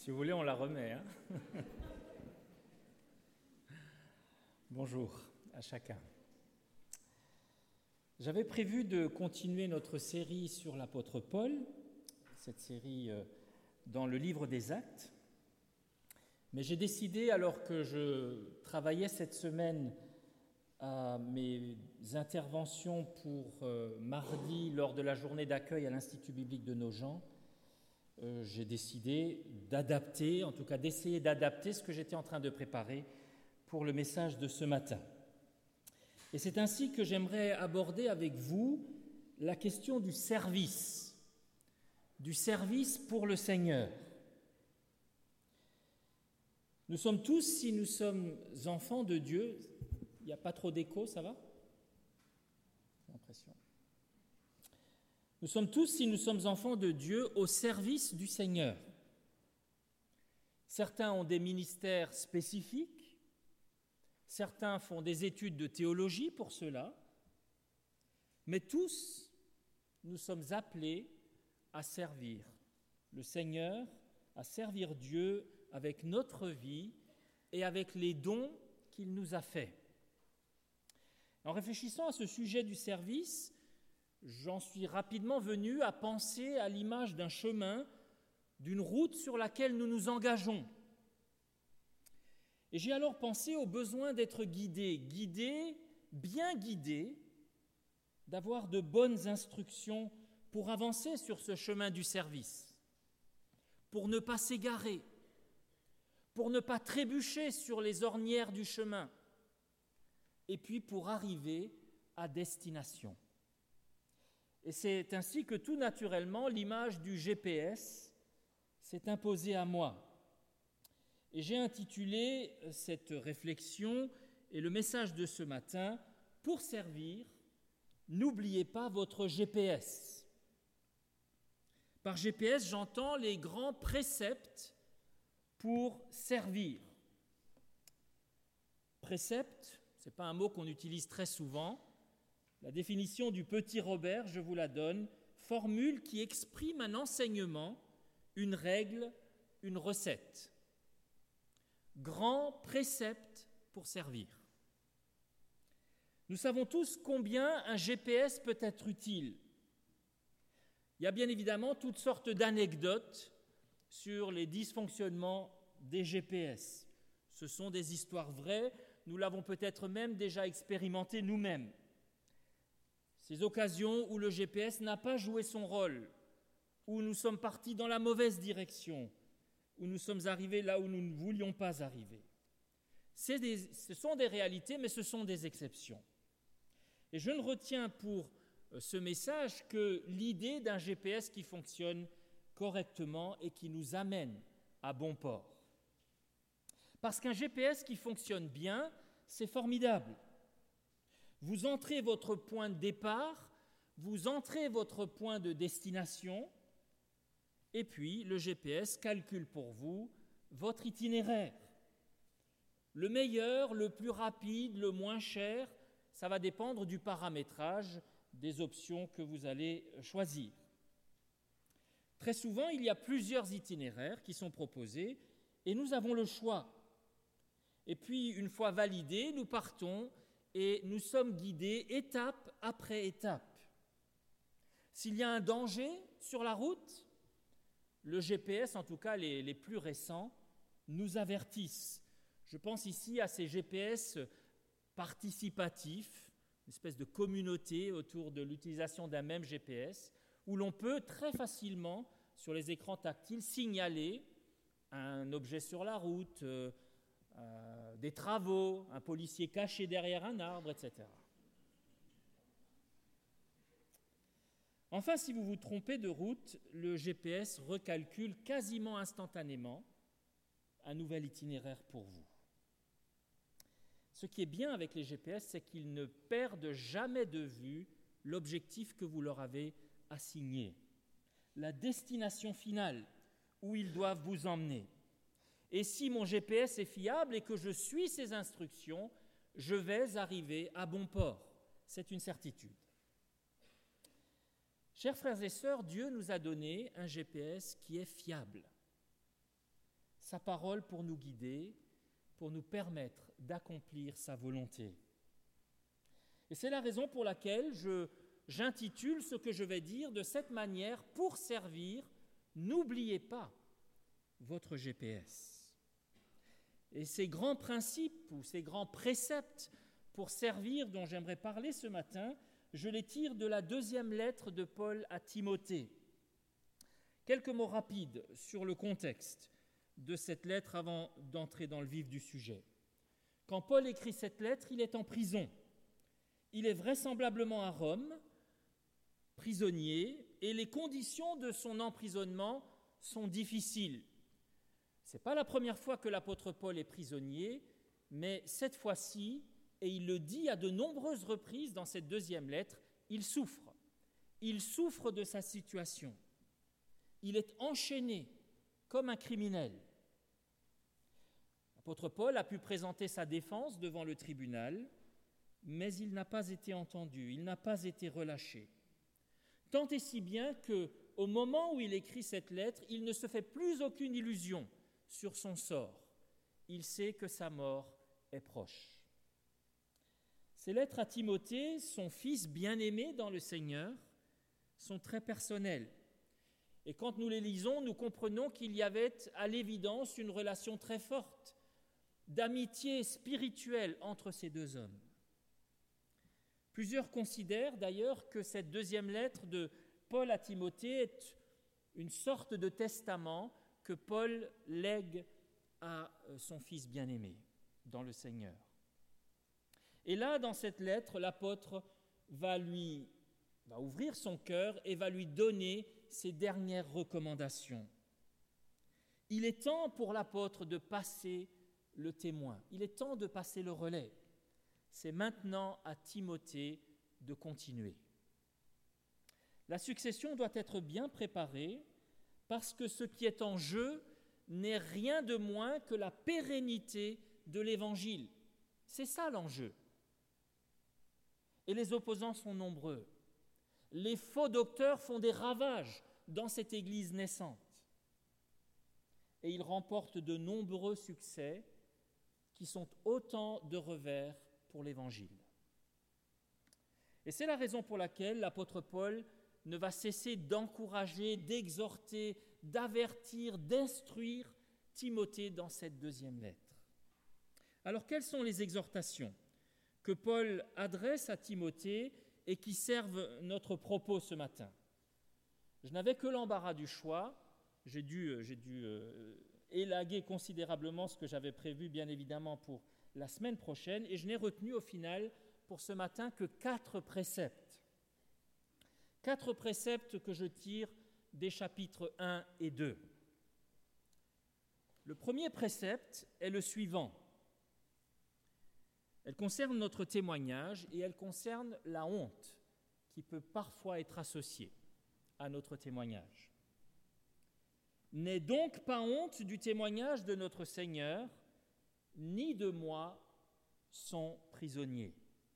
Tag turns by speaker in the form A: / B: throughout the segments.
A: Si vous voulez, on la remet. Hein. Bonjour à chacun. J'avais prévu de continuer notre série sur l'apôtre Paul, cette série dans le livre des Actes, mais j'ai décidé, alors que je travaillais cette semaine à mes interventions pour mardi lors de la journée d'accueil à l'Institut biblique de Nogent, j'ai décidé d'adapter, en tout cas d'essayer d'adapter ce que j'étais en train de préparer pour le message de ce matin. Et c'est ainsi que j'aimerais aborder avec vous la question du service pour le Seigneur. Nous sommes tous, si nous sommes enfants de Dieu, il n'y a pas trop d'écho, ça va ? J'ai l'impression. Nous sommes tous, si nous sommes enfants de Dieu, au service du Seigneur. Certains ont des ministères spécifiques, certains font des études de théologie pour cela, mais tous, nous sommes appelés à servir le Seigneur, à servir Dieu avec notre vie et avec les dons qu'il nous a faits. En réfléchissant à ce sujet du service, j'en suis rapidement venu à penser à l'image d'un chemin, d'une route sur laquelle nous nous engageons. Et j'ai alors pensé au besoin d'être bien guidé, d'avoir de bonnes instructions pour avancer sur ce chemin du service, pour ne pas s'égarer, pour ne pas trébucher sur les ornières du chemin, et puis pour arriver à destination. Et c'est ainsi que tout naturellement, l'image du GPS s'est imposée à moi. Et j'ai intitulé cette réflexion et le message de ce matin « Pour servir, n'oubliez pas votre GPS ». Par GPS, j'entends les grands préceptes pour servir. Précepte, ce n'est pas un mot qu'on utilise très souvent. La définition du petit Robert, je vous la donne, formule qui exprime un enseignement, une règle, une recette. Grand précepte pour servir. Nous savons tous combien un GPS peut être utile. Il y a bien évidemment toutes sortes d'anecdotes sur les dysfonctionnements des GPS. Ce sont des histoires vraies, nous l'avons peut-être même déjà expérimenté nous-mêmes. Ces occasions où le GPS n'a pas joué son rôle, où nous sommes partis dans la mauvaise direction, où nous sommes arrivés là où nous ne voulions pas arriver. Ce sont des réalités, mais ce sont des exceptions. Et je ne retiens pour ce message que l'idée d'un GPS qui fonctionne correctement et qui nous amène à bon port. Parce qu'un GPS qui fonctionne bien, c'est formidable. Vous entrez votre point de départ, vous entrez votre point de destination, et puis le GPS calcule pour vous votre itinéraire. Le meilleur, le plus rapide, le moins cher, ça va dépendre du paramétrage des options que vous allez choisir. Très souvent, il y a plusieurs itinéraires qui sont proposés et nous avons le choix. Et puis, une fois validés, nous partons et nous sommes guidés étape après étape. S'il y a un danger sur la route, le GPS, en tout cas les plus récents, nous avertissent. Je pense ici à ces GPS participatifs, une espèce de communauté autour de l'utilisation d'un même GPS, où l'on peut très facilement, sur les écrans tactiles, signaler un objet sur la route, des travaux, un policier caché derrière un arbre, etc. Enfin, si vous vous trompez de route, le GPS recalcule quasiment instantanément un nouvel itinéraire pour vous. Ce qui est bien avec les GPS, c'est qu'ils ne perdent jamais de vue l'objectif que vous leur avez assigné, la destination finale où ils doivent vous emmener. Et si mon GPS est fiable et que je suis ses instructions, je vais arriver à bon port. C'est une certitude. Chers frères et sœurs, Dieu nous a donné un GPS qui est fiable. sa parole pour nous guider, pour nous permettre d'accomplir sa volonté. Et c'est la raison pour laquelle j'intitule ce que je vais dire de cette manière: pour servir, n'oubliez pas votre GPS. Et ces grands principes ou ces grands préceptes pour servir dont j'aimerais parler ce matin, je les tire de la 2e lettre de Paul à Timothée. Quelques mots rapides sur le contexte de cette lettre avant d'entrer dans le vif du sujet. Quand Paul écrit cette lettre, il est en prison. Il est vraisemblablement à Rome, prisonnier, et les conditions de son emprisonnement sont difficiles. Ce n'est pas la première fois que l'apôtre Paul est prisonnier, mais cette fois-ci, et il le dit à de nombreuses reprises dans cette 2e lettre, il souffre. Il souffre de sa situation. Il est enchaîné comme un criminel. L'apôtre Paul a pu présenter sa défense devant le tribunal, mais il n'a pas été entendu, il n'a pas été relâché. Tant et si bien qu'au moment où il écrit cette lettre, il ne se fait plus aucune illusion sur son sort. Il sait que sa mort est proche. Ces lettres à Timothée, son fils bien-aimé dans le Seigneur, sont très personnelles. Et quand nous les lisons, nous comprenons qu'il y avait à l'évidence une relation très forte d'amitié spirituelle entre ces deux hommes. Plusieurs considèrent d'ailleurs que cette 2e lettre de Paul à Timothée est une sorte de testament que Paul lègue à son fils bien-aimé dans le Seigneur. Et là, dans cette lettre, l'apôtre va ouvrir son cœur et va lui donner ses dernières recommandations. Il est temps pour l'apôtre de passer le témoin, il est temps de passer le relais. C'est maintenant à Timothée de continuer. La succession doit être bien préparée parce que ce qui est en jeu n'est rien de moins que la pérennité de l'Évangile. C'est ça l'enjeu. Et les opposants sont nombreux. Les faux docteurs font des ravages dans cette Église naissante. Et ils remportent de nombreux succès qui sont autant de revers pour l'Évangile. Et c'est la raison pour laquelle l'apôtre Paul ne va cesser d'encourager, d'exhorter, d'avertir, d'instruire Timothée dans cette 2e lettre. Alors, quelles sont les exhortations que Paul adresse à Timothée et qui servent notre propos ce matin? Je n'avais que l'embarras du choix. J'ai dû élaguer considérablement ce que j'avais prévu, bien évidemment, pour la semaine prochaine, et je n'ai retenu au final pour ce matin que 4 préceptes. 4 préceptes que je tire des chapitres 1 et 2. Le premier précepte est le suivant. Elle concerne notre témoignage et elle concerne la honte qui peut parfois être associée à notre témoignage. N'aie donc pas honte du témoignage de notre Seigneur, ni de moi, son prisonnier.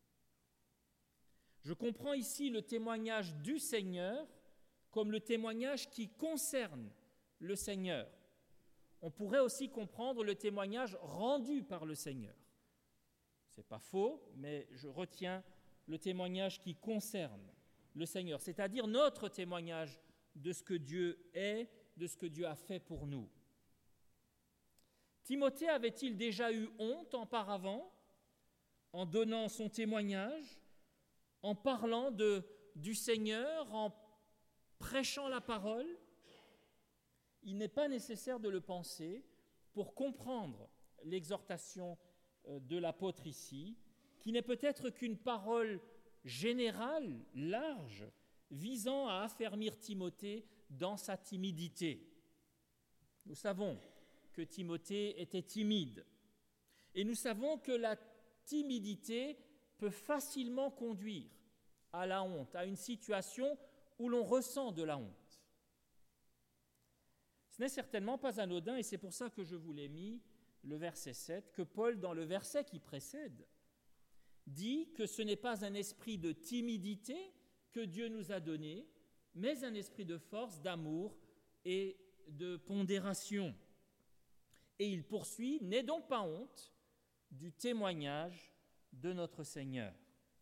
A: Je comprends ici le témoignage du Seigneur comme le témoignage qui concerne le Seigneur. On pourrait aussi comprendre le témoignage rendu par le Seigneur. Ce n'est pas faux, mais je retiens le témoignage qui concerne le Seigneur, c'est-à-dire notre témoignage de ce que Dieu est, de ce que Dieu a fait pour nous. Timothée avait-il déjà eu honte auparavant en donnant son témoignage, en parlant du Seigneur, en prêchant la parole? Il n'est pas nécessaire de le penser pour comprendre l'exhortation de l'apôtre ici, qui n'est peut-être qu'une parole générale, large, visant à affermir Timothée dans sa timidité. Nous savons que Timothée était timide, et nous savons que la timidité peut facilement conduire à la honte, à une situation où l'on ressent de la honte. Ce n'est certainement pas anodin, et c'est pour ça que je vous l'ai mis, le verset 7, que Paul, dans le verset qui précède, dit que ce n'est pas un esprit de timidité que Dieu nous a donné, mais un esprit de force, d'amour et de pondération. Et il poursuit, « N'aie donc pas honte du témoignage de notre Seigneur. »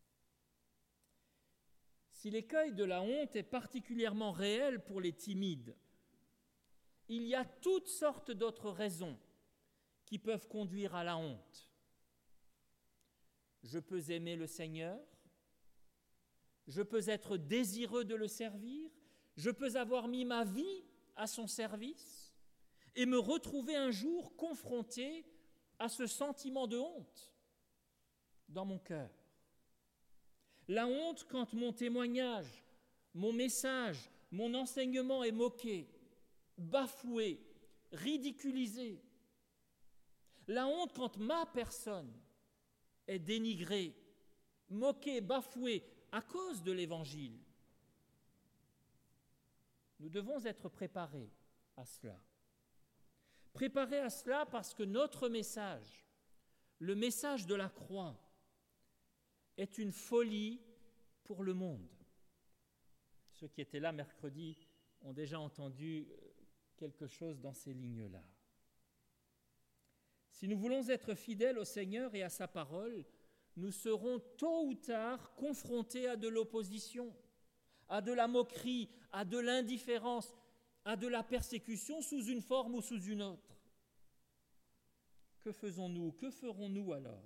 A: Si l'écueil de la honte est particulièrement réel pour les timides, il y a toutes sortes d'autres raisons qui peuvent conduire à la honte. Je peux aimer le Seigneur, je peux être désireux de le servir, je peux avoir mis ma vie à son service et me retrouver un jour confronté à ce sentiment de honte dans mon cœur. La honte quand mon témoignage, mon message, mon enseignement est moqué, bafoué, ridiculisé. La honte quand ma personne est dénigrée, moquée, bafouée à cause de l'Évangile. Nous devons être préparés à cela. Préparés à cela parce que notre message, le message de la croix, est une folie pour le monde. Ceux qui étaient là mercredi ont déjà entendu quelque chose dans ces lignes-là. Si nous voulons être fidèles au Seigneur et à sa parole, nous serons tôt ou tard confrontés à de l'opposition, à de la moquerie, à de l'indifférence, à de la persécution sous une forme ou sous une autre. Que faisons-nous? Que ferons-nous alors?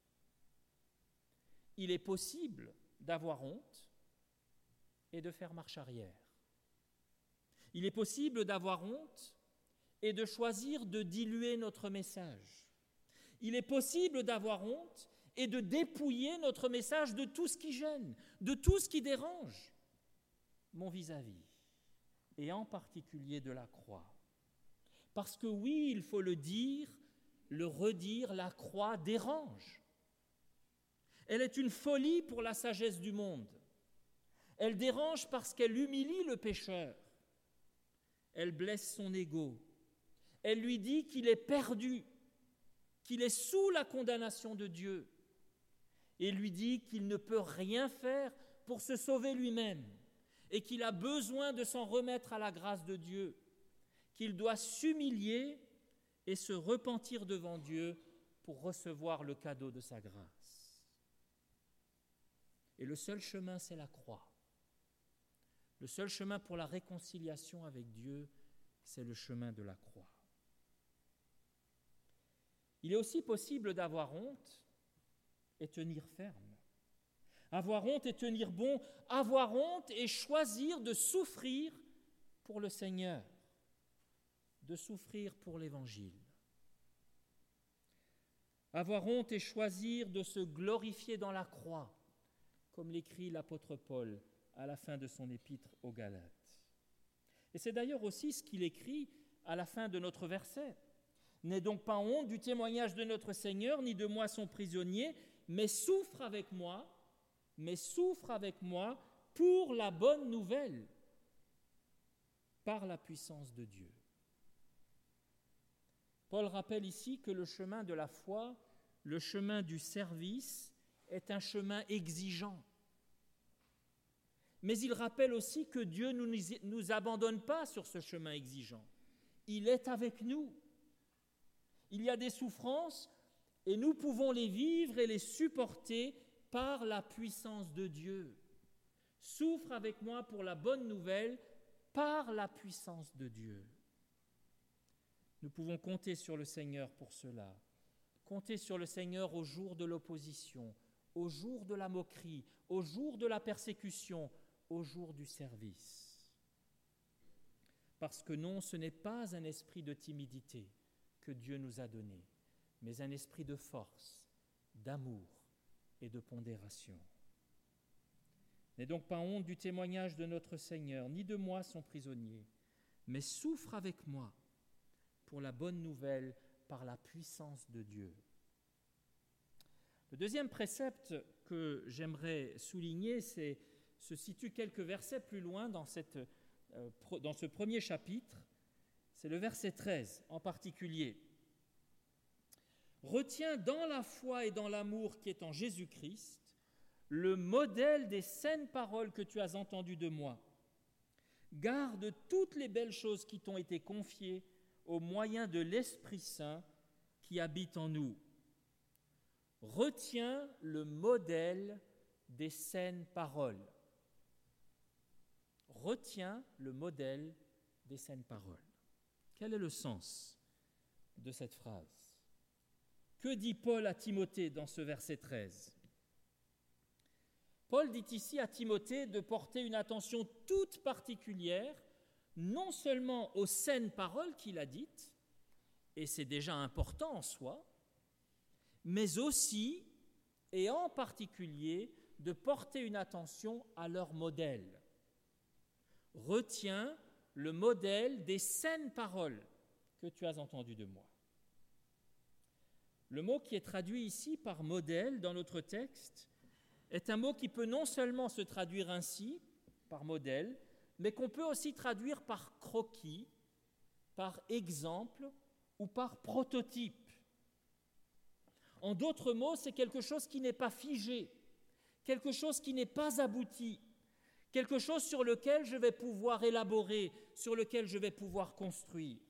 A: Il est possible d'avoir honte et de faire marche arrière. Il est possible d'avoir honte et de choisir de diluer notre message. Il est possible d'avoir honte et de dépouiller notre message de tout ce qui gêne, de tout ce qui dérange mon vis-à-vis, et en particulier de la croix. Parce que oui, il faut le dire, le redire, la croix dérange. Elle est une folie pour la sagesse du monde. Elle dérange parce qu'elle humilie le pécheur. Elle blesse son ego. Elle lui dit qu'il est perdu, qu'il est sous la condamnation de Dieu. Et lui dit qu'il ne peut rien faire pour se sauver lui-même et qu'il a besoin de s'en remettre à la grâce de Dieu, qu'il doit s'humilier et se repentir devant Dieu pour recevoir le cadeau de sa grâce. Et le seul chemin, c'est la croix. Le seul chemin pour la réconciliation avec Dieu, c'est le chemin de la croix. Il est aussi possible d'avoir honte et tenir ferme. Avoir honte et tenir bon, avoir honte et choisir de souffrir pour le Seigneur, de souffrir pour l'Évangile. Avoir honte et choisir de se glorifier dans la croix, comme l'écrit l'apôtre Paul à la fin de son épître aux Galates. Et c'est d'ailleurs aussi ce qu'il écrit à la fin de notre verset. « N'aie donc pas honte du témoignage de notre Seigneur, ni de moi son prisonnier, mais souffre avec moi pour la bonne nouvelle, par la puissance de Dieu. » Paul rappelle ici que le chemin de la foi, le chemin du service, est un chemin exigeant. Mais il rappelle aussi que Dieu ne nous abandonne pas sur ce chemin exigeant. Il est avec nous. Il y a des souffrances et nous pouvons les vivre et les supporter par la puissance de Dieu. Souffre avec moi pour la bonne nouvelle par la puissance de Dieu. Nous pouvons compter sur le Seigneur pour cela. Compter sur le Seigneur au jour de l'opposition, au jour de la moquerie, au jour de la persécution, au jour du service. Parce que non, ce n'est pas un esprit de timidité que Dieu nous a donné, mais un esprit de force, d'amour et de pondération. N'aie donc pas honte du témoignage de notre Seigneur, ni de moi son prisonnier, mais souffre avec moi pour la bonne nouvelle par la puissance de Dieu. Le deuxième précepte que j'aimerais souligner, se situe quelques versets plus loin dans ce premier chapitre. C'est le verset 13 en particulier. « Retiens dans la foi et dans l'amour qui est en Jésus-Christ le modèle des saines paroles que tu as entendues de moi. Garde toutes les belles choses qui t'ont été confiées au moyen de l'Esprit Saint qui habite en nous. Retiens le modèle des saines paroles. Retiens le modèle des saines paroles. Quel est le sens de cette phrase? Que dit Paul à Timothée dans ce verset 13? Paul dit ici à Timothée de porter une attention toute particulière, non seulement aux saines paroles qu'il a dites, et c'est déjà important en soi, mais aussi, et en particulier, de porter une attention à leur modèle. Retiens le modèle des saines paroles que tu as entendues de moi. Le mot qui est traduit ici par modèle dans notre texte est un mot qui peut non seulement se traduire ainsi, par modèle, mais qu'on peut aussi traduire par croquis, par exemple ou par prototype. En d'autres mots, c'est quelque chose qui n'est pas figé, quelque chose qui n'est pas abouti, quelque chose sur lequel je vais pouvoir élaborer, sur lequel je vais pouvoir construire.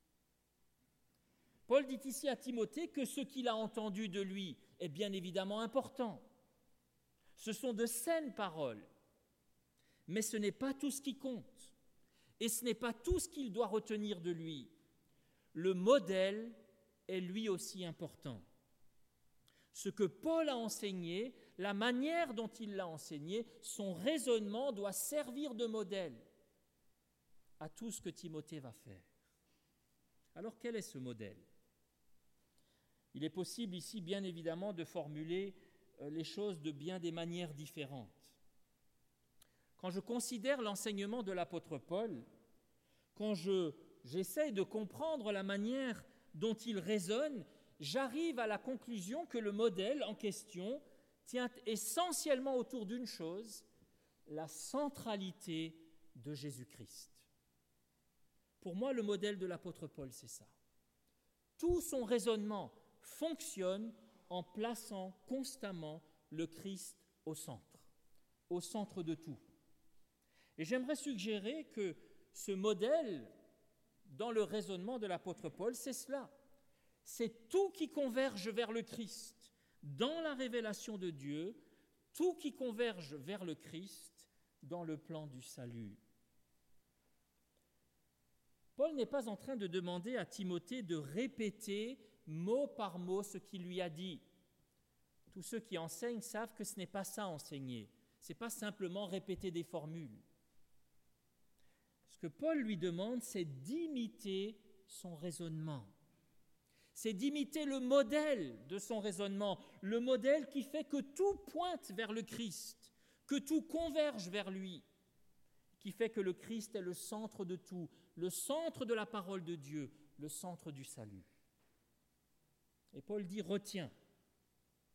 A: Paul dit ici à Timothée que ce qu'il a entendu de lui est bien évidemment important. Ce sont de saines paroles, mais ce n'est pas tout ce qui compte, et ce n'est pas tout ce qu'il doit retenir de lui. Le modèle est lui aussi important. Ce que Paul a enseigné, la manière dont il l'a enseigné, son raisonnement doit servir de modèle à tout ce que Timothée va faire. Alors quel est ce modèle? Il est possible ici, bien évidemment, de formuler les choses de bien des manières différentes. Quand je considère l'enseignement de l'apôtre Paul, quand j'essaie de comprendre la manière dont il raisonne, j'arrive à la conclusion que le modèle en question tient essentiellement autour d'une chose, la centralité de Jésus-Christ. Pour moi, le modèle de l'apôtre Paul, c'est ça. Tout son raisonnement fonctionne en plaçant constamment le Christ au centre de tout. Et j'aimerais suggérer que ce modèle, dans le raisonnement de l'apôtre Paul, c'est cela. C'est tout qui converge vers le Christ dans la révélation de Dieu, tout qui converge vers le Christ dans le plan du salut. Paul n'est pas en train de demander à Timothée de répéter mot par mot ce qu'il lui a dit. Tous ceux qui enseignent savent que ce n'est pas ça enseigner. Ce n'est pas simplement répéter des formules. Ce que Paul lui demande, c'est d'imiter son raisonnement. C'est d'imiter le modèle de son raisonnement, le modèle qui fait que tout pointe vers le Christ, que tout converge vers lui, qui fait que le Christ est le centre de tout, le centre de la parole de Dieu, le centre du salut. Et Paul dit « retiens, garde »,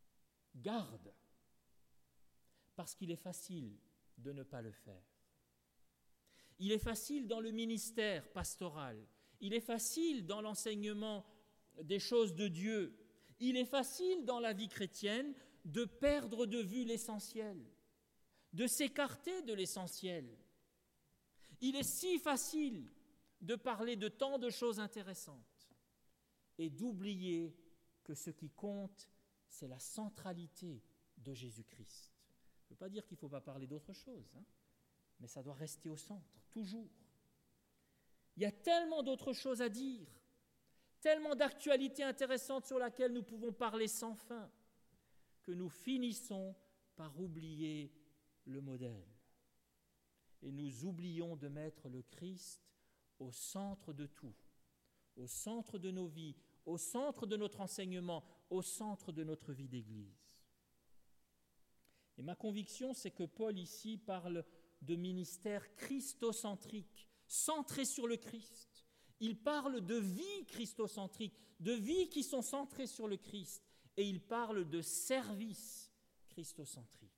A: parce qu'il est facile de ne pas le faire. Il est facile dans le ministère pastoral, il est facile dans l'enseignement des choses de Dieu, il est facile dans la vie chrétienne de perdre de vue l'essentiel, de s'écarter de l'essentiel. Il est si facile de parler de tant de choses intéressantes et d'oublier que ce qui compte, c'est la centralité de Jésus-Christ. Ça ne veut pas dire qu'il ne faut pas parler d'autre chose, mais ça doit rester au centre, toujours. Il y a tellement d'autres choses à dire, tellement d'actualités intéressantes sur lesquelles nous pouvons parler sans fin, que nous finissons par oublier le modèle. Et nous oublions de mettre le Christ au centre de tout, au centre de nos vies, au centre de notre enseignement, au centre de notre vie d'Église. Et ma conviction, c'est que Paul ici parle de ministère christocentrique, centré sur le Christ. Il parle de vie christocentrique, de vies qui sont centrées sur le Christ, et il parle de service christocentrique.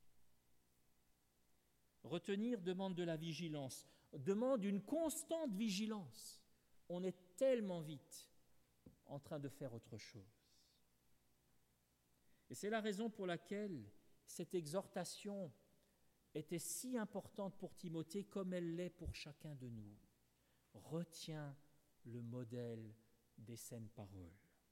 A: Retenir demande de la vigilance, demande une constante vigilance. On est tellement vite en train de faire autre chose. Et c'est la raison pour laquelle cette exhortation était si importante pour Timothée comme elle l'est pour chacun de nous. Retiens le modèle des saines paroles.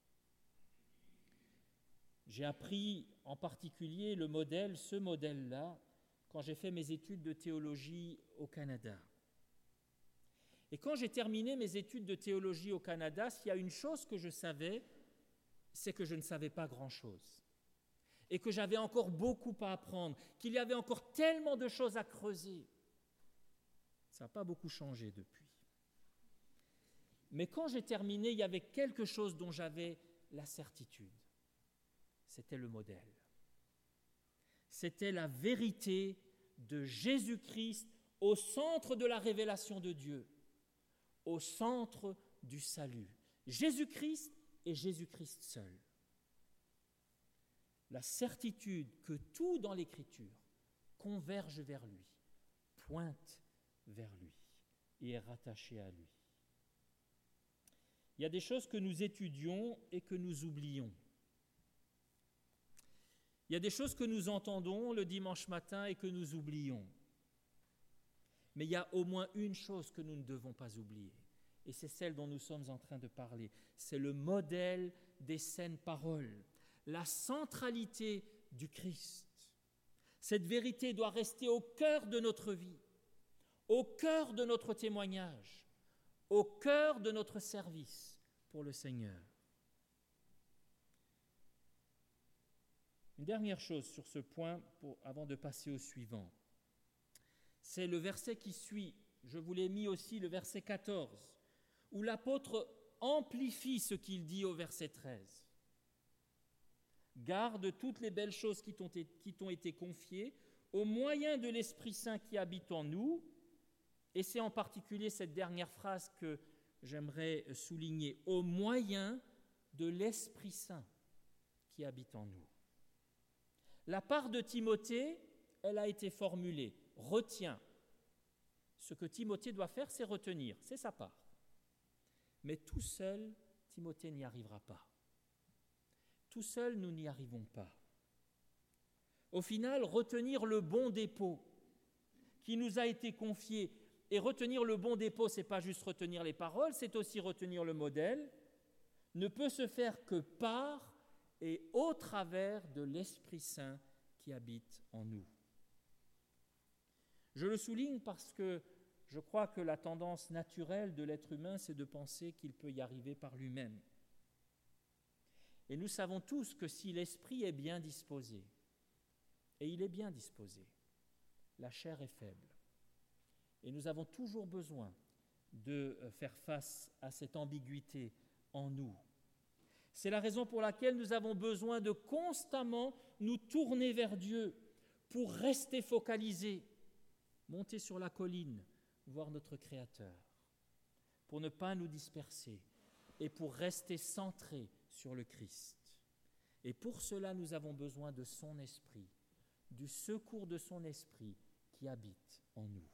A: J'ai appris en particulier ce modèle-là, quand j'ai fait mes études de théologie au Canada. Et quand j'ai terminé mes études de théologie au Canada, s'il y a une chose que je savais, c'est que je ne savais pas grand-chose. Et que j'avais encore beaucoup à apprendre, qu'il y avait encore tellement de choses à creuser. Ça n'a pas beaucoup changé depuis. Mais quand j'ai terminé, il y avait quelque chose dont j'avais la certitude. C'était le modèle. C'était la vérité de Jésus-Christ au centre de la révélation de Dieu, au centre du salut. Jésus-Christ et Jésus-Christ seul. La certitude que tout dans l'Écriture converge vers lui, pointe vers lui et est rattaché à lui. Il y a des choses que nous étudions et que nous oublions. Il y a des choses que nous entendons le dimanche matin et que nous oublions. Mais il y a au moins une chose que nous ne devons pas oublier, et c'est celle dont nous sommes en train de parler. C'est le modèle des saines paroles, la centralité du Christ. Cette vérité doit rester au cœur de notre vie, au cœur de notre témoignage, au cœur de notre service pour le Seigneur. Une dernière chose sur ce point avant de passer au suivant. C'est le verset qui suit. Je vous l'ai mis aussi, le verset 14, où l'apôtre amplifie ce qu'il dit au verset 13. Garde toutes les belles choses qui t'ont été confiées au moyen de l'Esprit Saint qui habite en nous. Et c'est en particulier cette dernière phrase que j'aimerais souligner. Au moyen de l'Esprit Saint qui habite en nous. La part de Timothée, elle a été formulée. Retiens. Ce que Timothée doit faire, c'est retenir. C'est sa part. Mais tout seul, Timothée n'y arrivera pas. Tout seul, nous n'y arrivons pas. Au final, retenir le bon dépôt qui nous a été confié. Et retenir le bon dépôt, ce n'est pas juste retenir les paroles, c'est aussi retenir le modèle. Ne peut se faire que par et au travers de l'Esprit Saint qui habite en nous. Je le souligne parce que je crois que la tendance naturelle de l'être humain, c'est de penser qu'il peut y arriver par lui-même. Et nous savons tous que si l'esprit est bien disposé, et il est bien disposé, la chair est faible. Et nous avons toujours besoin de faire face à cette ambiguïté en nous. C'est la raison pour laquelle nous avons besoin de constamment nous tourner vers Dieu pour rester focalisés, monter sur la colline, voir notre Créateur, pour ne pas nous disperser et pour rester centrés sur le Christ. Et pour cela, nous avons besoin de son esprit, du secours de son esprit qui habite en nous.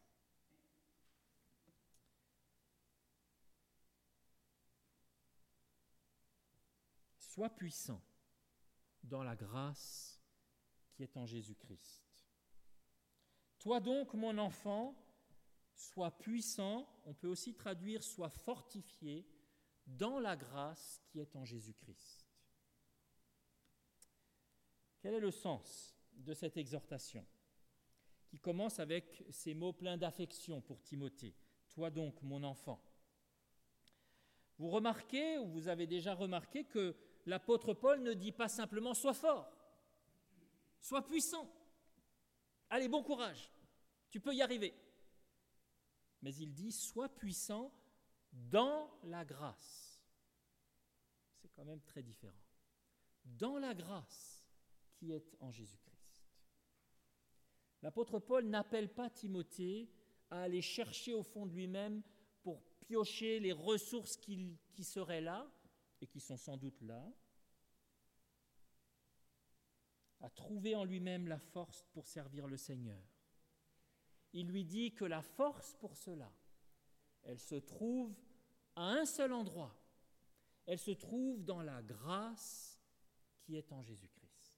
A: Sois puissant dans la grâce qui est en Jésus-Christ. Toi donc, mon enfant, sois puissant, on peut aussi traduire sois fortifié dans la grâce qui est en Jésus-Christ. Quel est le sens de cette exhortation qui commence avec ces mots pleins d'affection pour Timothée? Toi donc, mon enfant. Vous remarquez, ou vous avez déjà remarqué, que l'apôtre Paul ne dit pas simplement « sois fort »,« sois puissant ». Allez, bon courage, tu peux y arriver. Mais il dit « sois puissant dans la grâce ». C'est quand même très différent. Dans la grâce qui est en Jésus-Christ. L'apôtre Paul n'appelle pas Timothée à aller chercher au fond de lui-même pour piocher les ressources qui seraient là, et qui sont sans doute là, à trouver en lui-même la force pour servir le Seigneur. Il lui dit que la force pour cela, elle se trouve à un seul endroit. Elle se trouve dans la grâce qui est en Jésus-Christ.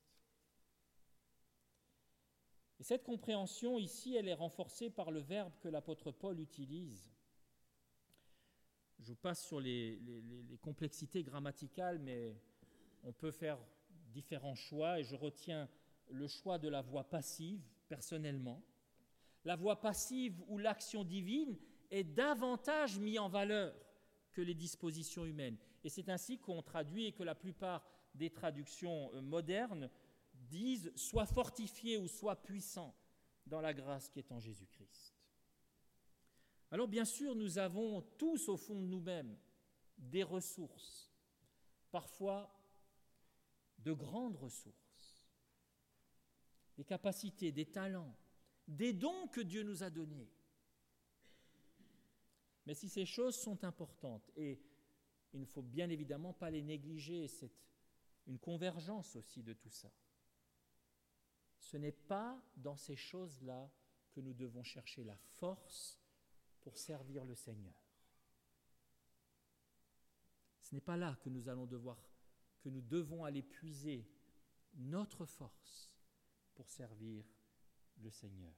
A: Et cette compréhension ici, elle est renforcée par le verbe que l'apôtre Paul utilise. Je vous passe sur les complexités grammaticales, mais on peut faire différents choix et je retiens le choix de la voix passive, personnellement. La voix passive où l'action divine est davantage mise en valeur que les dispositions humaines. Et c'est ainsi qu'on traduit et que la plupart des traductions modernes disent « sois fortifié » ou « sois puissant » dans la grâce qui est en Jésus-Christ. Alors bien sûr, nous avons tous au fond de nous-mêmes des ressources, parfois de grandes ressources, des capacités, des talents, des dons que Dieu nous a donnés. Mais si ces choses sont importantes, et il ne faut bien évidemment pas les négliger, c'est une convergence aussi de tout ça, ce n'est pas dans ces choses-là que nous devons chercher la force pour servir le Seigneur. Ce n'est pas là que nous devons aller puiser notre force pour servir le Seigneur.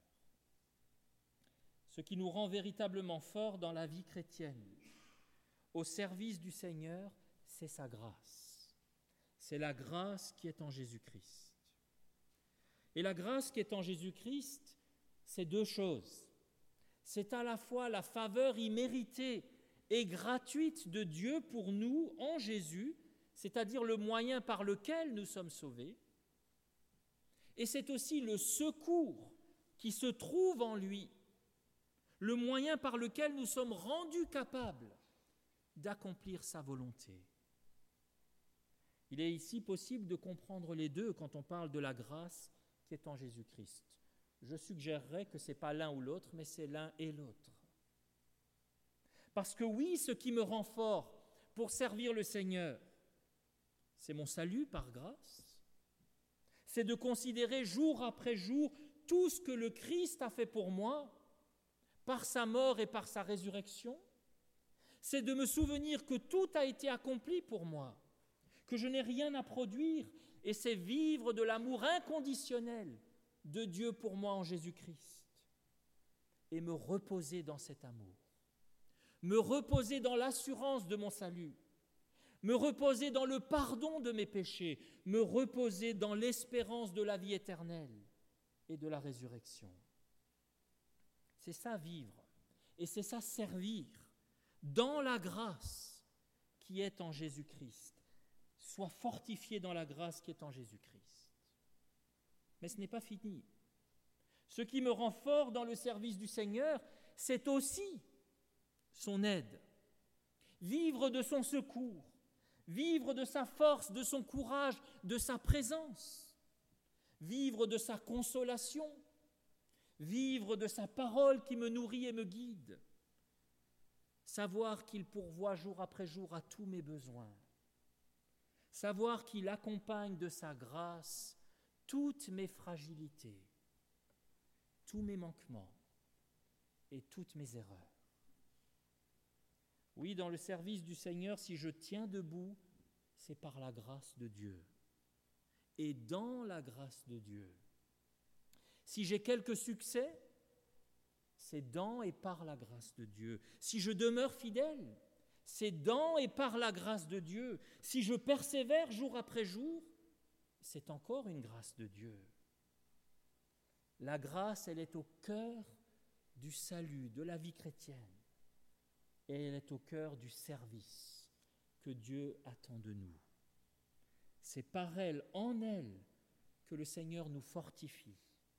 A: Ce qui nous rend véritablement forts dans la vie chrétienne, au service du Seigneur, c'est sa grâce. C'est la grâce qui est en Jésus-Christ. Et la grâce qui est en Jésus-Christ, c'est deux choses. C'est à la fois la faveur imméritée et gratuite de Dieu pour nous en Jésus, c'est-à-dire le moyen par lequel nous sommes sauvés, et c'est aussi le secours qui se trouve en lui, le moyen par lequel nous sommes rendus capables d'accomplir sa volonté. Il est ici possible de comprendre les deux quand on parle de la grâce qui est en Jésus-Christ. Je suggérerais que ce n'est pas l'un ou l'autre, mais c'est l'un et l'autre. Parce que oui, ce qui me rend fort pour servir le Seigneur, c'est mon salut par grâce, c'est de considérer jour après jour tout ce que le Christ a fait pour moi, par sa mort et par sa résurrection, c'est de me souvenir que tout a été accompli pour moi, que je n'ai rien à produire, et c'est vivre de l'amour inconditionnel de Dieu pour moi en Jésus-Christ, et me reposer dans cet amour, me reposer dans l'assurance de mon salut, me reposer dans le pardon de mes péchés, me reposer dans l'espérance de la vie éternelle et de la résurrection. C'est ça vivre, et c'est ça servir dans la grâce qui est en Jésus-Christ. Sois fortifié dans la grâce qui est en Jésus-Christ. Mais ce n'est pas fini. Ce qui me rend fort dans le service du Seigneur, c'est aussi son aide. Vivre de son secours, vivre de sa force, de son courage, de sa présence, vivre de sa consolation, vivre de sa parole qui me nourrit et me guide, savoir qu'il pourvoit jour après jour à tous mes besoins, savoir qu'il accompagne de sa grâce toutes mes fragilités, tous mes manquements et toutes mes erreurs. Oui, dans le service du Seigneur, si je tiens debout, c'est par la grâce de Dieu. Et dans la grâce de Dieu. Si j'ai quelques succès, c'est dans et par la grâce de Dieu. Si je demeure fidèle, c'est dans et par la grâce de Dieu. Si je persévère jour après jour, c'est encore une grâce de Dieu. La grâce, elle est au cœur du salut, de la vie chrétienne. Et elle est au cœur du service que Dieu attend de nous. C'est par elle, en elle, que le Seigneur nous fortifie.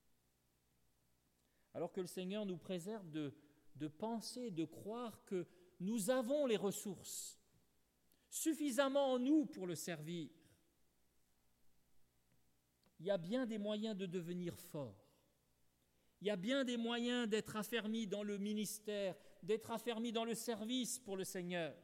A: Alors que le Seigneur nous préserve de penser, de croire que nous avons les ressources suffisamment en nous pour le servir. Il y a bien des moyens de devenir fort. Il y a bien des moyens d'être affermi dans le ministère, d'être affermi dans le service pour le Seigneur.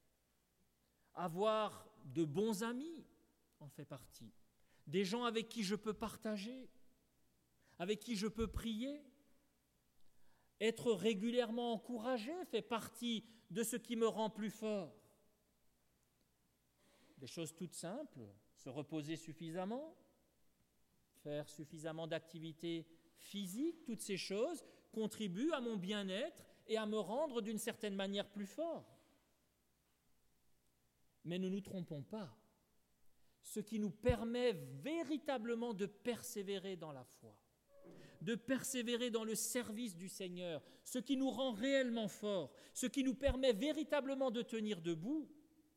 A: Avoir de bons amis en fait partie. Des gens avec qui je peux partager, avec qui je peux prier. Être régulièrement encouragé fait partie de ce qui me rend plus fort. Des choses toutes simples, se reposer suffisamment, faire suffisamment d'activités physiques, toutes ces choses contribuent à mon bien-être et à me rendre d'une certaine manière plus fort. Mais ne nous trompons pas, ce qui nous permet véritablement de persévérer dans la foi, de persévérer dans le service du Seigneur, ce qui nous rend réellement forts, ce qui nous permet véritablement de tenir debout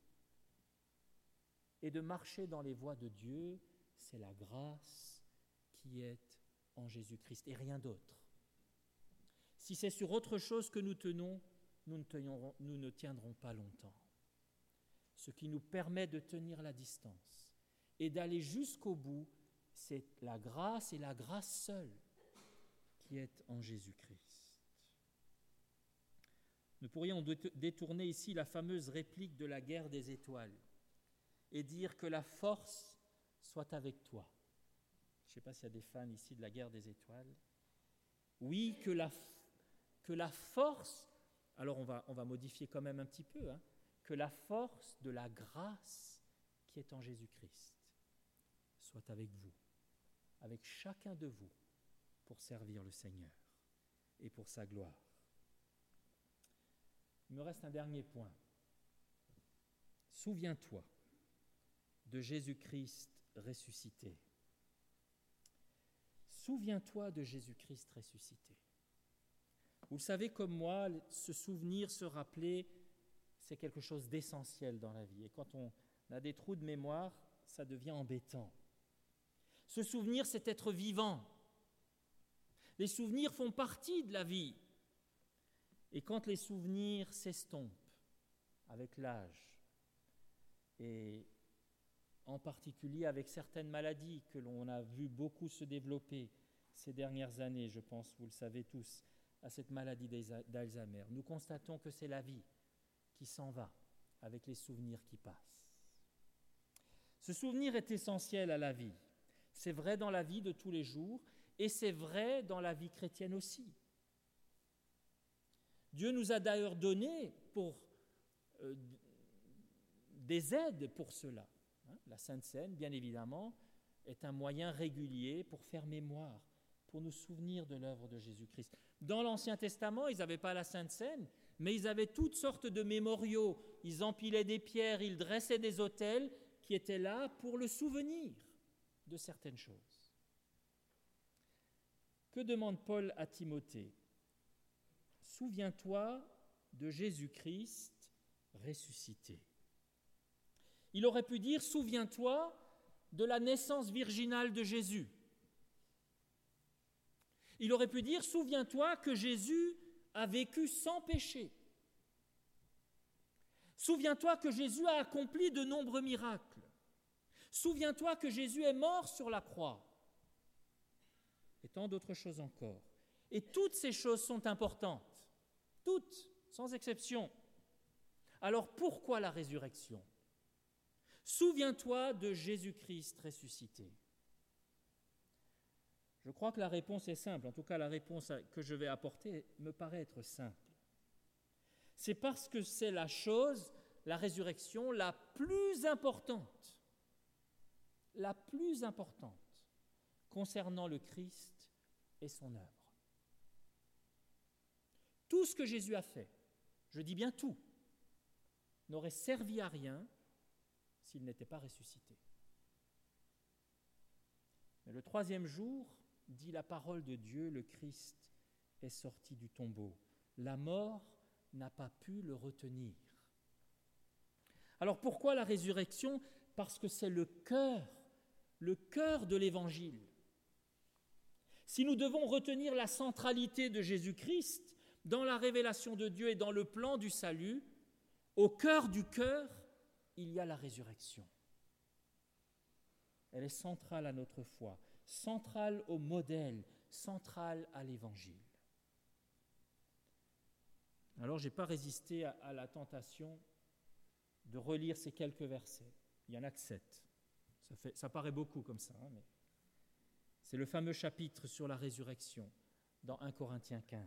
A: et de marcher dans les voies de Dieu, c'est la grâce qui est en Jésus-Christ et rien d'autre. Si c'est sur autre chose que nous tenons, nous ne tiendrons pas longtemps. Ce qui nous permet de tenir la distance et d'aller jusqu'au bout, c'est la grâce et la grâce seule qui est en Jésus-Christ. Nous pourrions détourner ici la fameuse réplique de la guerre des étoiles et dire que la force soit avec toi. Je ne sais pas s'il y a des fans ici de la guerre des étoiles. Oui, que la force, alors on va modifier quand même un petit peu, que la force de la grâce qui est en Jésus-Christ soit avec vous, avec chacun de vous, pour servir le Seigneur et pour sa gloire. Il me reste un dernier point. Souviens-toi de Jésus-Christ ressuscité. Souviens-toi de Jésus-Christ ressuscité. Vous le savez comme moi, se souvenir, se rappeler, c'est quelque chose d'essentiel dans la vie. Et quand on a des trous de mémoire, ça devient embêtant. Se souvenir, c'est être vivant. Les souvenirs font partie de la vie. Et quand les souvenirs s'estompent avec l'âge, et en particulier avec certaines maladies que l'on a vu beaucoup se développer ces dernières années, je pense, vous le savez tous, à cette maladie d'Alzheimer, nous constatons que c'est la vie qui s'en va avec les souvenirs qui passent. Ce souvenir est essentiel à la vie. C'est vrai dans la vie de tous les jours et c'est vrai dans la vie chrétienne aussi. Dieu nous a d'ailleurs donné des aides pour cela. La Sainte Seine, bien évidemment, est un moyen régulier pour faire mémoire, pour nous souvenir de l'œuvre de Jésus-Christ. Dans l'Ancien Testament, ils n'avaient pas la Sainte Seine, mais ils avaient toutes sortes de mémoriaux. Ils empilaient des pierres, ils dressaient des autels qui étaient là pour le souvenir de certaines choses. Que demande Paul à Timothée ? Souviens-toi de Jésus-Christ ressuscité. Il aurait pu dire, souviens-toi de la naissance virginale de Jésus. Il aurait pu dire, souviens-toi que Jésus a vécu sans péché. Souviens-toi que Jésus a accompli de nombreux miracles. Souviens-toi que Jésus est mort sur la croix. Et tant d'autres choses encore. Et toutes ces choses sont importantes. Toutes, sans exception. Alors pourquoi la résurrection ? Souviens-toi de Jésus-Christ ressuscité. Je crois que la réponse est simple, en tout cas la réponse que je vais apporter me paraît être simple. C'est parce que c'est la chose, la résurrection, la plus importante concernant le Christ et son œuvre. Tout ce que Jésus a fait, je dis bien tout, n'aurait servi à rien s'il n'était pas ressuscité. Mais le troisième jour, dit la parole de Dieu, le Christ est sorti du tombeau. La mort n'a pas pu le retenir. Alors pourquoi la résurrection ? Parce que c'est le cœur de l'Évangile. Si nous devons retenir la centralité de Jésus-Christ dans la révélation de Dieu et dans le plan du salut, au cœur du cœur, il y a la résurrection. Elle est centrale à notre foi, centrale au modèle, centrale à l'Évangile. Alors, je n'ai pas résisté à la tentation de relire ces quelques versets. Il n'y en a que 7. Ça paraît beaucoup comme ça, mais c'est le fameux chapitre sur la résurrection dans 1 Corinthiens 15.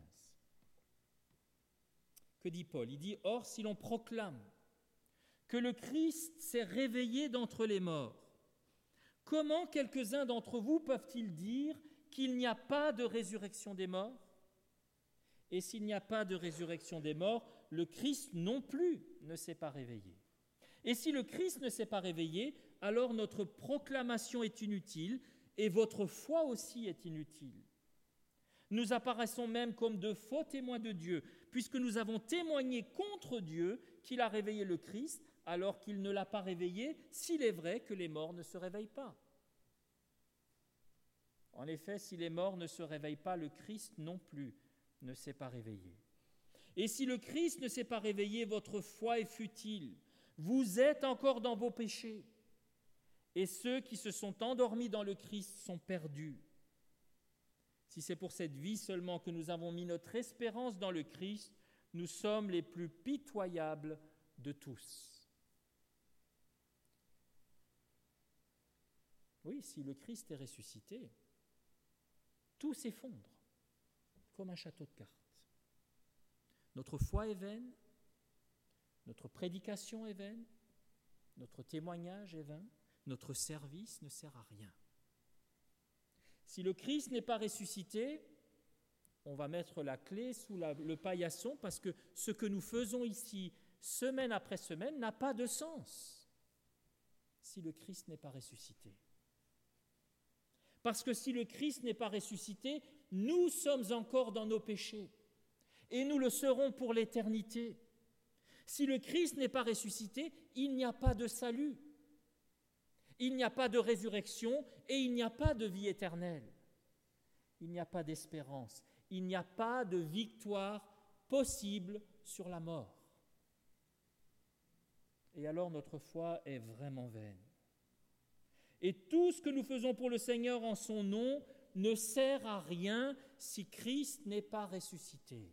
A: Que dit Paul ? Il dit « Or, si l'on proclame que le Christ s'est réveillé d'entre les morts, comment quelques-uns d'entre vous peuvent-ils dire qu'il n'y a pas de résurrection des morts ? Et s'il n'y a pas de résurrection des morts, le Christ non plus ne s'est pas réveillé. Et si le Christ ne s'est pas réveillé, alors notre proclamation est inutile et votre foi aussi est inutile. Nous apparaissons même comme de faux témoins de Dieu, puisque nous avons témoigné contre Dieu qu'il a réveillé le Christ, alors qu'il ne l'a pas réveillé, s'il est vrai que les morts ne se réveillent pas. En effet, si les morts ne se réveillent pas, le Christ non plus ne s'est pas réveillé. Et si le Christ ne s'est pas réveillé, votre foi est futile. Vous êtes encore dans vos péchés. Et ceux qui se sont endormis dans le Christ sont perdus. Si c'est pour cette vie seulement que nous avons mis notre espérance dans le Christ, nous sommes les plus pitoyables de tous. Oui, si le Christ est ressuscité, tout s'effondre comme un château de cartes. Notre foi est vaine, notre prédication est vaine, notre témoignage est vain, notre service ne sert à rien. Si le Christ n'est pas ressuscité, on va mettre la clé sous le paillasson parce que ce que nous faisons ici, semaine après semaine, n'a pas de sens si le Christ n'est pas ressuscité. Parce que si le Christ n'est pas ressuscité, nous sommes encore dans nos péchés et nous le serons pour l'éternité. Si le Christ n'est pas ressuscité, il n'y a pas de salut, il n'y a pas de résurrection et il n'y a pas de vie éternelle. Il n'y a pas d'espérance, il n'y a pas de victoire possible sur la mort. Et alors notre foi est vraiment vaine. Et tout ce que nous faisons pour le Seigneur en son nom ne sert à rien si Christ n'est pas ressuscité.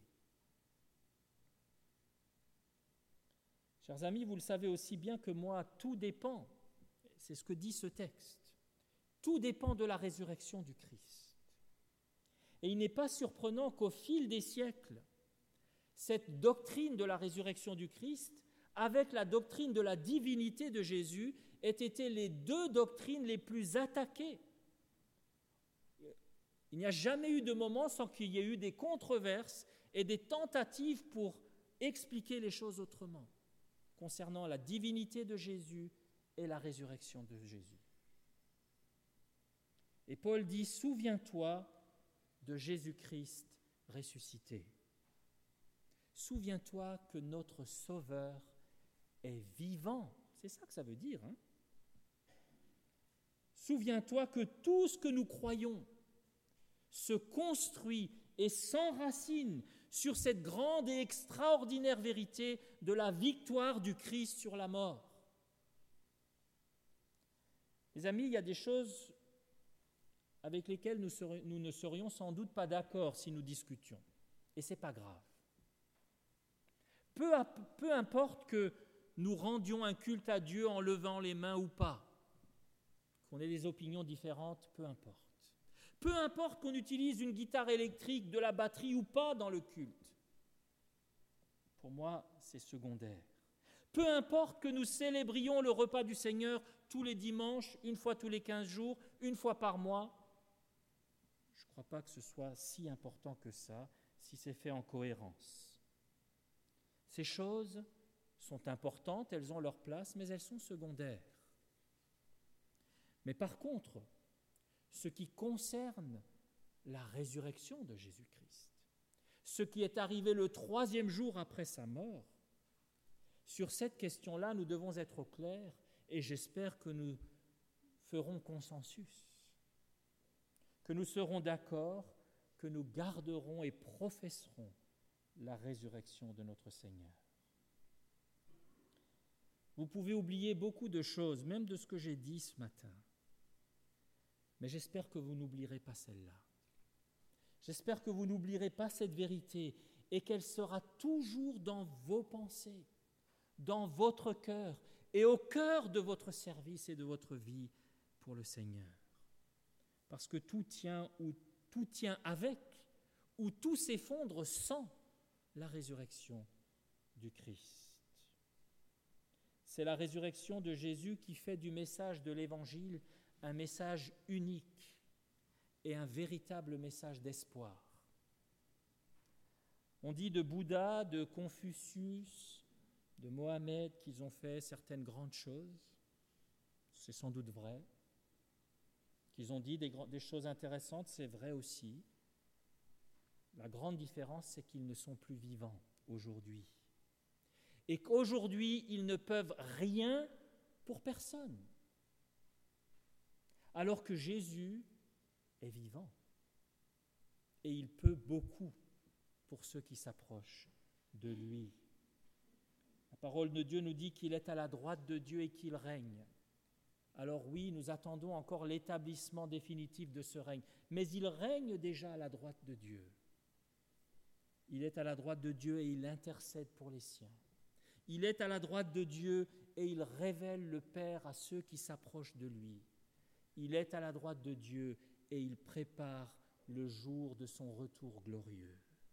A: Chers amis, vous le savez aussi bien que moi, tout dépend, c'est ce que dit ce texte, tout dépend de la résurrection du Christ. Et il n'est pas surprenant qu'au fil des siècles, cette doctrine de la résurrection du Christ, avec la doctrine de la divinité de Jésus, aient été les deux doctrines les plus attaquées. Il n'y a jamais eu de moment sans qu'il y ait eu des controverses et des tentatives pour expliquer les choses autrement, concernant la divinité de Jésus et la résurrection de Jésus. Et Paul dit, souviens-toi de Jésus-Christ ressuscité. Souviens-toi que notre Sauveur est vivant. C'est ça que ça veut dire. Souviens-toi que tout ce que nous croyons se construit et s'enracine sur cette grande et extraordinaire vérité de la victoire du Christ sur la mort. Les amis, il y a des choses avec lesquelles nous ne serions sans doute pas d'accord si nous discutions. Et ce n'est pas grave. Peu importe que nous rendions un culte à Dieu en levant les mains ou pas, qu'on ait des opinions différentes, peu importe. Peu importe qu'on utilise une guitare électrique, de la batterie ou pas dans le culte. Pour moi, c'est secondaire. Peu importe que nous célébrions le repas du Seigneur tous les dimanches, une fois tous les 15 jours, une fois par mois. Je ne crois pas que ce soit si important que ça, si c'est fait en cohérence. Ces choses sont importantes, elles ont leur place, mais elles sont secondaires. Mais par contre, ce qui concerne la résurrection de Jésus-Christ, ce qui est arrivé le 3e jour après sa mort, sur cette question-là, nous devons être au clair et j'espère que nous ferons consensus, que nous serons d'accord, que nous garderons et professerons la résurrection de notre Seigneur. Vous pouvez oublier beaucoup de choses, même de ce que j'ai dit ce matin. Mais j'espère que vous n'oublierez pas celle-là. J'espère que vous n'oublierez pas cette vérité et qu'elle sera toujours dans vos pensées, dans votre cœur et au cœur de votre service et de votre vie pour le Seigneur. Parce que tout tient avec ou tout s'effondre sans la résurrection du Christ. C'est la résurrection de Jésus qui fait du message de l'Évangile un message unique et un véritable message d'espoir. On dit de Bouddha, de Confucius, de Mohamed qu'ils ont fait certaines grandes choses, c'est sans doute vrai. Qu'ils ont dit des choses intéressantes, c'est vrai aussi. La grande différence, c'est qu'ils ne sont plus vivants aujourd'hui. Et qu'aujourd'hui, ils ne peuvent rien pour personne. Alors que Jésus est vivant. Et il peut beaucoup pour ceux qui s'approchent de lui. La parole de Dieu nous dit qu'il est à la droite de Dieu et qu'il règne. Alors oui, nous attendons encore l'établissement définitif de ce règne, mais il règne déjà à la droite de Dieu. Il est à la droite de Dieu et il intercède pour les siens. Il est à la droite de Dieu et il révèle le Père à ceux qui s'approchent de lui. Il est à la droite de Dieu et il prépare le jour de son retour glorieux.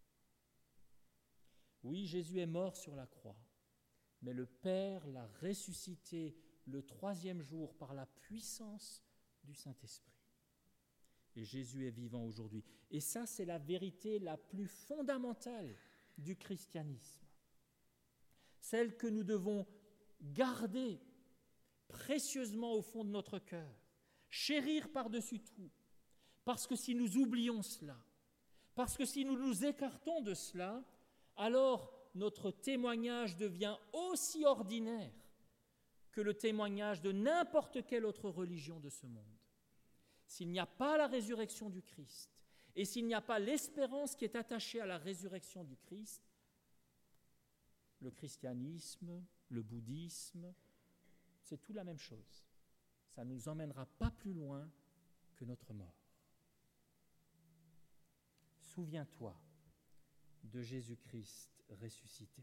A: Oui, Jésus est mort sur la croix, mais le Père l'a ressuscité le 3e jour par la puissance du Saint-Esprit. Et Jésus est vivant aujourd'hui. Et ça, c'est la vérité la plus fondamentale du christianisme. Celle que nous devons garder précieusement au fond de notre cœur, chérir par-dessus tout. Parce que si nous oublions cela, parce que si nous nous écartons de cela, alors notre témoignage devient aussi ordinaire que le témoignage de n'importe quelle autre religion de ce monde. S'il n'y a pas la résurrection du Christ, et s'il n'y a pas l'espérance qui est attachée à la résurrection du Christ, le christianisme, le bouddhisme, c'est tout la même chose. Ça ne nous emmènera pas plus loin que notre mort. Souviens-toi de Jésus-Christ ressuscité.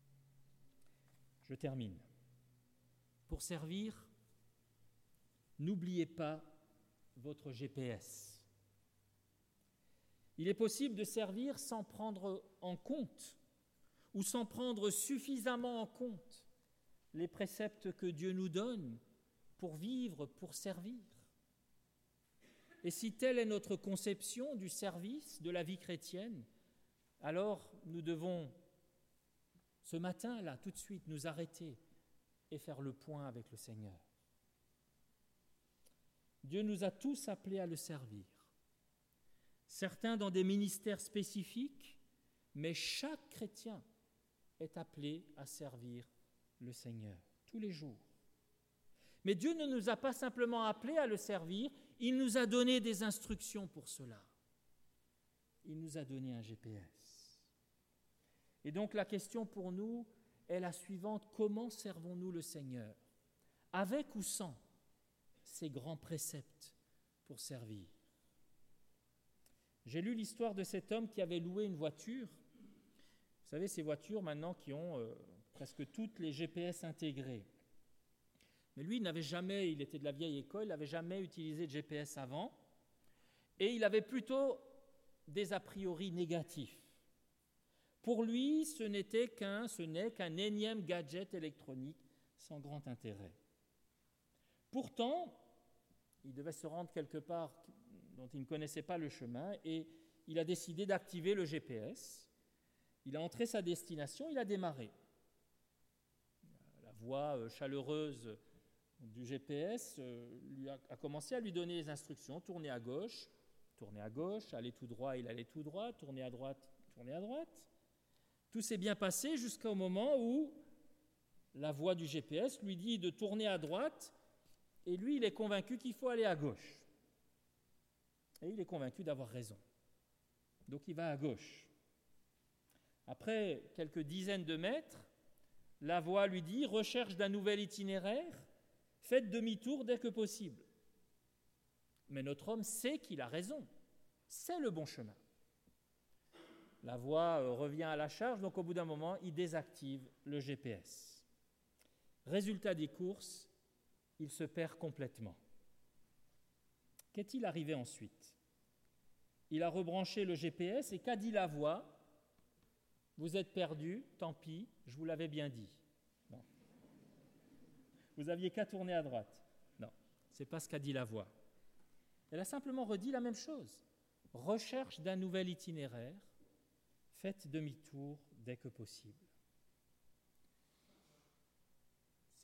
A: Je termine. Pour servir, n'oubliez pas votre GPS. Il est possible de servir sans prendre en compte ou sans prendre suffisamment en compte les préceptes que Dieu nous donne pour vivre, pour servir. Et si telle est notre conception du service, de la vie chrétienne, alors nous devons, ce matin-là, tout de suite, nous arrêter et faire le point avec le Seigneur. Dieu nous a tous appelés à le servir. Certains dans des ministères spécifiques, mais chaque chrétien est appelé à servir le Seigneur tous les jours. Mais Dieu ne nous a pas simplement appelés à le servir, il nous a donné des instructions pour cela. Il nous a donné un GPS. Et donc la question pour nous est la suivante: comment servons-nous le Seigneur? Avec ou sans ces grands préceptes pour servir? J'ai lu l'histoire de cet homme qui avait loué une voiture. Vous savez, ces voitures maintenant qui ont presque toutes les GPS intégrés. Mais lui, il était de la vieille école, il n'avait jamais utilisé de GPS avant, et il avait plutôt des a priori négatifs. Pour lui, ce n'est qu'un énième gadget électronique sans grand intérêt. Pourtant, il devait se rendre quelque part dont il ne connaissait pas le chemin, et il a décidé d'activer le GPS. Il a entré sa destination, il a démarré. La voix chaleureuse du GPS a commencé à lui donner les instructions: tournez à gauche, allez tout droit, il allait tout droit, tournez à droite. Tout s'est bien passé jusqu'au moment où la voix du GPS lui dit de tourner à droite, et lui, il est convaincu qu'il faut aller à gauche. Et il est convaincu d'avoir raison. Donc il va à gauche. Après quelques dizaines de mètres, la voix lui dit: recherche d'un nouvel itinéraire, faites demi-tour dès que possible. Mais notre homme sait qu'il a raison, c'est le bon chemin. La voix revient à la charge, donc au bout d'un moment, il désactive le GPS. Résultat des courses, il se perd complètement. Qu'est-il arrivé ensuite? Il a rebranché le GPS et qu'a dit la voix? Vous êtes perdu, tant pis, je vous l'avais bien dit. Non. Vous aviez qu'à tourner à droite. Non, ce n'est pas ce qu'a dit la voix. Elle a simplement redit la même chose. Recherche d'un nouvel itinéraire, faites demi-tour dès que possible.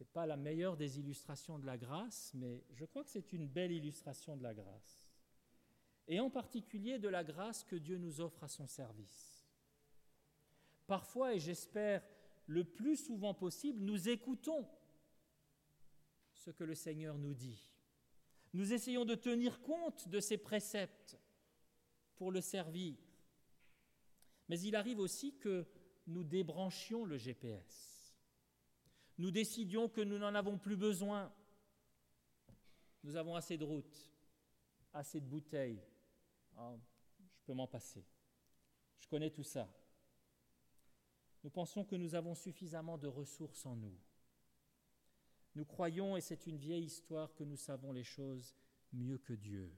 A: Ce n'est pas la meilleure des illustrations de la grâce, mais je crois que c'est une belle illustration de la grâce. Et en particulier de la grâce que Dieu nous offre à son service. Parfois, et j'espère le plus souvent possible, nous écoutons ce que le Seigneur nous dit. Nous essayons de tenir compte de ses préceptes pour le servir. Mais il arrive aussi que nous débranchions le GPS. Nous décidions que nous n'en avons plus besoin. Nous avons assez de routes, assez de bouteilles. Ah, je peux m'en passer. Je connais tout ça. Nous pensons que nous avons suffisamment de ressources en nous. Nous croyons, et c'est une vieille histoire, que nous savons les choses mieux que Dieu.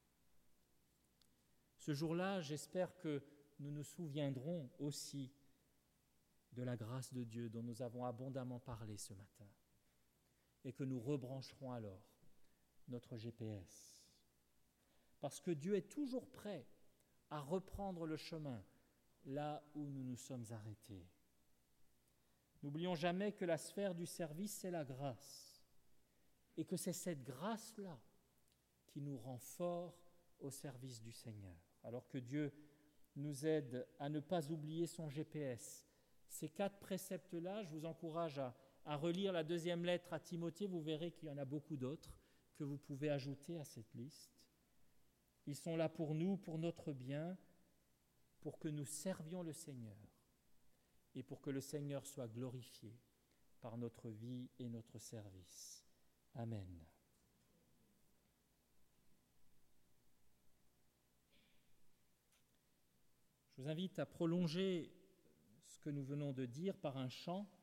A: Ce jour-là, j'espère que nous nous souviendrons aussi de la grâce de Dieu dont nous avons abondamment parlé ce matin et que nous rebrancherons alors notre GPS. Parce que Dieu est toujours prêt à reprendre le chemin là où nous nous sommes arrêtés. N'oublions jamais que la sphère du service, c'est la grâce et que c'est cette grâce-là qui nous rend forts au service du Seigneur. Alors que Dieu nous aide à ne pas oublier son GPS. Ces 4 préceptes-là, je vous encourage à relire la 2e lettre à Timothée. Vous verrez qu'il y en a beaucoup d'autres que vous pouvez ajouter à cette liste. Ils sont là pour nous, pour notre bien, pour que nous servions le Seigneur et pour que le Seigneur soit glorifié par notre vie et notre service. Amen. Je vous invite à prolonger ce que nous venons de dire par un chant